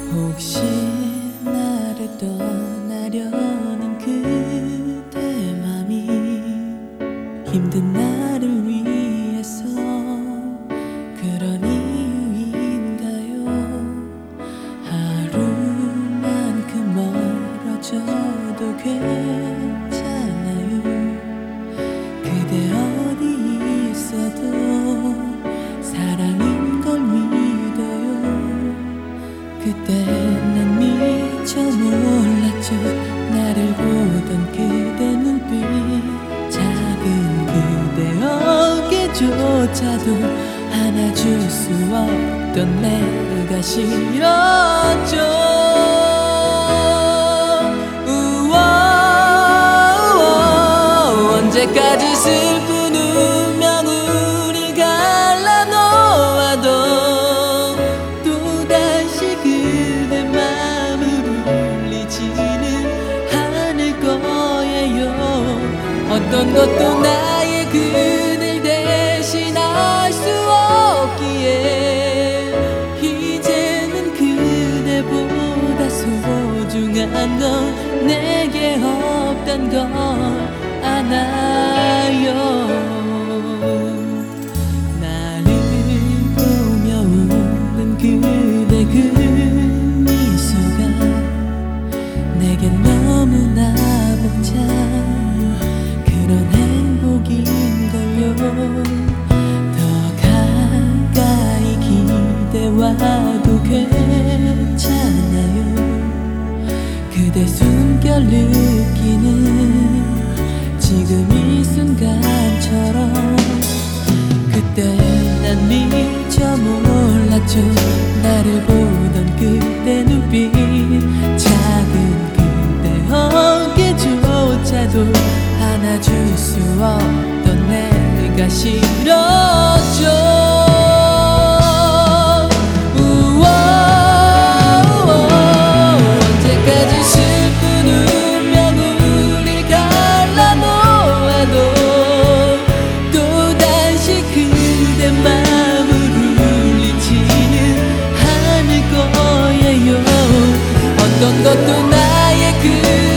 혹시 나를 떠나려는 그대 맘이 힘든 나를 위해서 그런 이유인가요? 하루만큼 멀어져도 괜찮아요. 그대 어디 있어도 사랑인 걸 믿어요. 그때 난 미처 몰랐죠. 나를 보던 그대 눈빛, 작은 그대 어깨조차도 안아줄 수 없던 내가 싫었죠. 우와, 언제까지 슬픈 운명을 갈라놓아도 또다시 그대 마음을 울리지는 않을 거예요. 어떤 것도 나의 그댈 대신할 수 없기에 이제는 그대보다 소중한 건 내게 없단 걸 아나요. 나를 보며 웃는 그대 그 미소가 내겐 너무나 벅찬 그런 행복인걸요. 더 가까이 기대와도 괜찮아요. 그대 숨결 느끼는 지금 이 순간처럼. 그때 난 미처 몰랐죠. 나를 보던 그대 눈빛, 작은 그대 어깨조차도 안아줄 수 없던 내가 싫었죠. 어떤 것도 나의 그